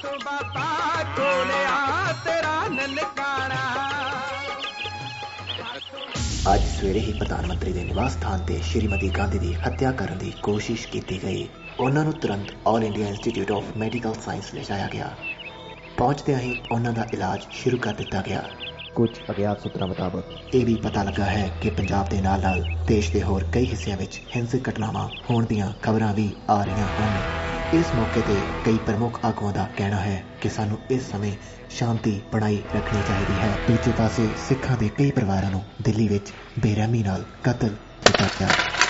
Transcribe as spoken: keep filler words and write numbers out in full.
ਅੱਜ ਸਵੇਰੇ ਹੀ ਪ੍ਰਧਾਨ ਮੰਤਰੀ ਦੇ ਨਿਵਾਸ ਸਥਾਨ ਤੇ ਸ਼੍ਰੀਮਤੀ ਗਾਂਧੀ ਦੀ ਹੱਤਿਆ ਕਰਨ ਦੀ ਕੋਸ਼ਿਸ਼ ਕੀਤੀ ਗਈ। ਉਹਨਾਂ ਨੂੰ ਤੁਰੰਤ all India institute of medical science ਲਿਜਾਇਆ ਗਿਆ। ਪਹੁੰਚਦਿਆਂ ਹੀ ਉਹਨਾਂ ਦਾ ਇਲਾਜ ਸ਼ੁਰੂ ਕਰ ਦਿੱਤਾ ਗਿਆ। ਕੁਝ ਅਗਿਆਤ ਸੂਤਰਾਂ ਮੁਤਾਬਕ ਇਹ ਵੀ ਪਤਾ ਲੱਗਾ ਹੈ ਕਿ ਪੰਜਾਬ ਦੇ ਨਾਲ ਨਾਲ ਦੇਸ਼ ਦੇ ਹੋਰ ਕਈ ਹਿੱਸਿਆਂ ਵਿੱਚ ਹਿੰਸਕ ਘਟਨਾਵਾਂ ਹੋਣ ਦੀਆਂ ਖਬਰਾਂ ਵੀ ਆ ਰਹੀਆਂ ਹਨ। ਇਸ ਮੌਕੇ ਤੇ ਕਈ ਪ੍ਰਮੁੱਖ ਆਗੂਆਂ ਦਾ ਕਹਿਣਾ ਹੈ ਕਿ ਸਾਨੂੰ ਇਸ ਸਮੇਂ ਸ਼ਾਂਤੀ ਬਣਾਈ ਰੱਖਣੀ ਚਾਹੀਦੀ ਹੈ। ਦੂਜੇ ਪਾਸੇ ਸਿੱਖਾਂ ਦੇ ਕਈ ਪਰਿਵਾਰਾਂ ਨੂੰ ਦਿੱਲੀ ਵਿੱਚ ਬੇਰਹਿਮੀ ਨਾਲ ਕਤਲ ਕੀਤਾ ਗਿਆ।